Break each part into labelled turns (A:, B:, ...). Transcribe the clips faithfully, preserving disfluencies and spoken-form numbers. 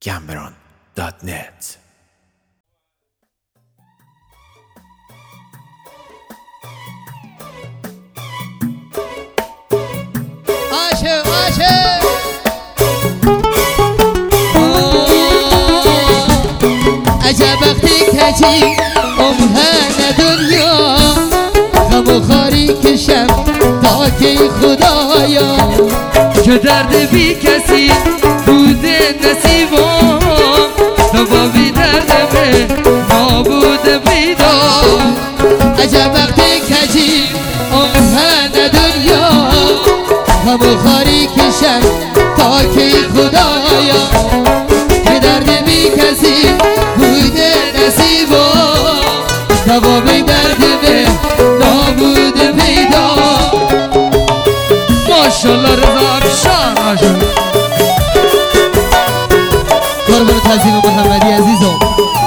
A: گمبران دات نت.
B: آشه آشه عجب وقتی کجی امهن دنیا غم و خاری کشم تا که خدایا
C: که درد بی کسی بوده نصیبم دوا بی درد به نابود بیدا.
B: عجب وقتی کجی امهن دنیا غم و خاری کشم تا که خدایا که درد بی کسی بوده نصیبم دوا بی درد به نابود پیدا.
C: ماشالله رضا افشان آجون
B: قربان تعظیم محمدی عزیزم.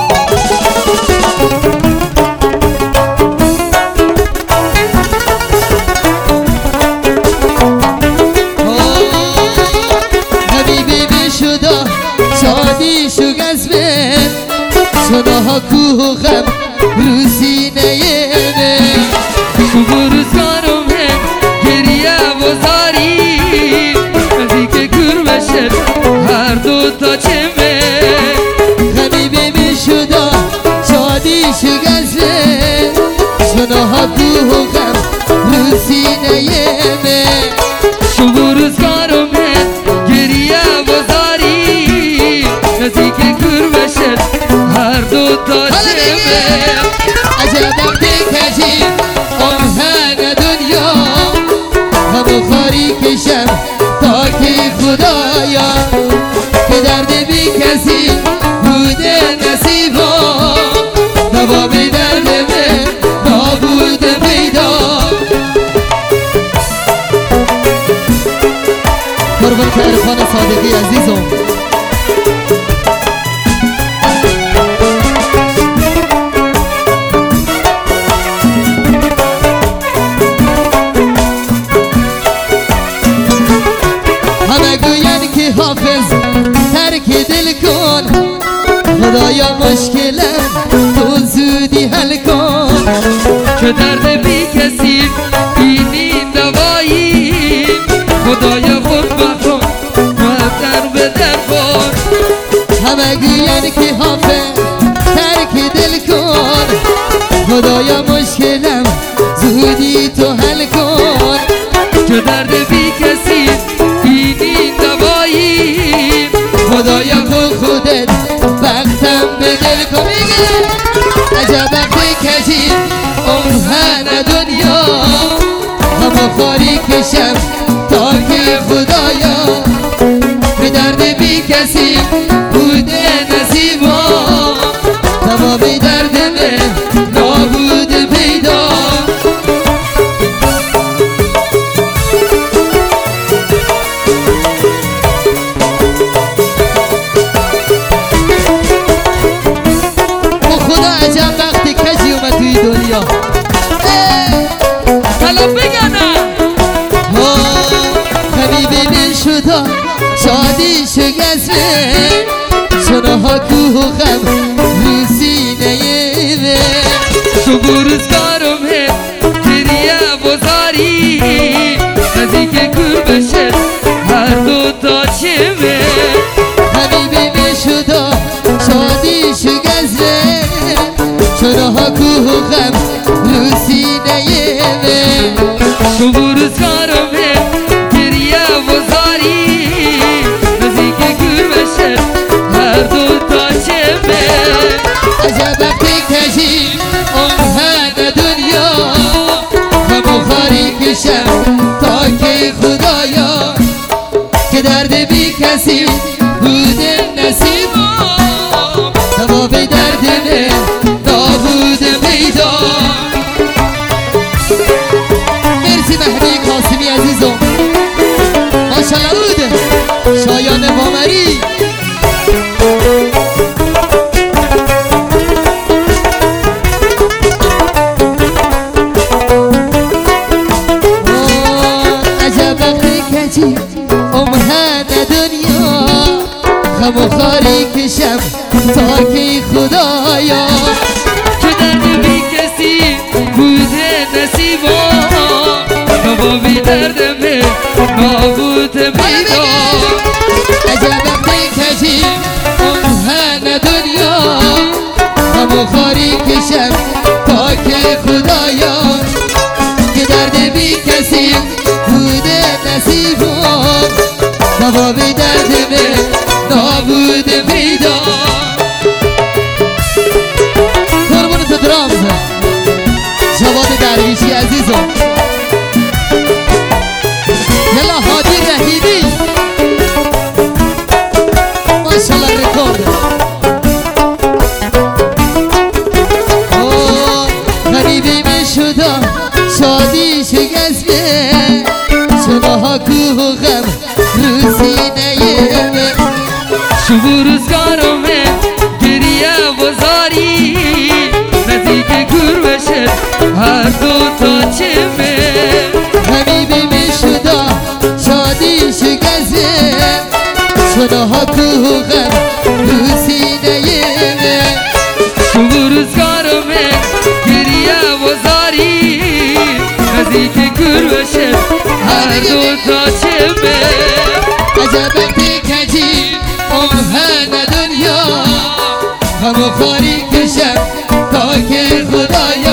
B: حبیبی بی شدا شادی شو گزمه صداها کوه و غم رو سینه من
C: شب و روزگارم هم گریه و زاری نزدیک کور بشه هر دو تا چمه.
B: حبیبی بی شدا شادی شو گزمه صداها کوه و غم رو سینه من
C: شب و روزگارم هم گریه و زاری نزدیک کور بشه هر دو تا چمه.
B: عجب وقتی کجی امهن دنیا غم و خاری کشم تا که خدایا که درد بی کسی بوده نصیبم دوا بی درد من نابود پیدا. قربان عرفان صادقی عزیزم. همه گوین که حافظ ترک دل کن خدایا مشکلم تو زودی حل کن
C: که درد بی کسی اینی دوایی خدایا خود بکن مدر به در کن.
B: همه گوین که حافظ ترک دل کن خدایا مشکلم زودی تو حل کن
C: که درد بی کسی اینی دوایی
B: خدایا خود خودت وقتم به دل کن. عجب وقتی کجی امهن دنیا غم و خاری کشم تا که خدایا به درد بی کسی بوده نصیبم دوا بی درد من نابود پیدا. خدا عجب وقتی کجی اومد توی دنیا
C: حالا بگنم
B: حبیبی بی شدا شادی شو گزمه صداها کوه و غم رو سینه من
C: شب و روزگارم هم گریه و زاری نزدیک کور بشه هر دو تا چمه.
B: حبیبی بی شدا شادی شو گزمه صداها کوه و غم رو سینه من
C: شب و روزگارم هم گریه و زاری نزدیک کور بشه هر دو تا چمه.
B: عجب وقتی کجی امهن دنیا غم و خاری کشم تا که خدایا که درد بی کسی بوده نصیبم دوا بی درد من نابود پیدا. مرسی مهدی قاسمی عزیزم ماشالله بوده شایان بامری. عجب وقتی کجی امهن دنیا غم و خاری خاری کشم تا که خدایا
C: که درد بی کسی بوده نصیبا نوا بی درد می نابود میدان
B: عجبم کجی اون هنه دنیا همو خاری کشم تا که خدایا که درد بی کسی بوده نصیبان نوا بی درد می نابود میدان قربون تو درامز جواد درویشی عزیزم یلا هادی رحیمی ماشالله رکورد غریبی می شدم شادی شگسته شما کوه و غم رو سینه من
C: شب و روزگارم گریه و زاری نزدیک گور بشه هر دو تا چمه
B: حبیبی می شدم شادی شگسته شما کوه و غم رو سینه من
C: شب و روزگارم گریه و زاری نزدیک گور بشه هر دو تا چمه
B: عجبم کجی اون هنه دنیا همو خاری کشم تا که خدایا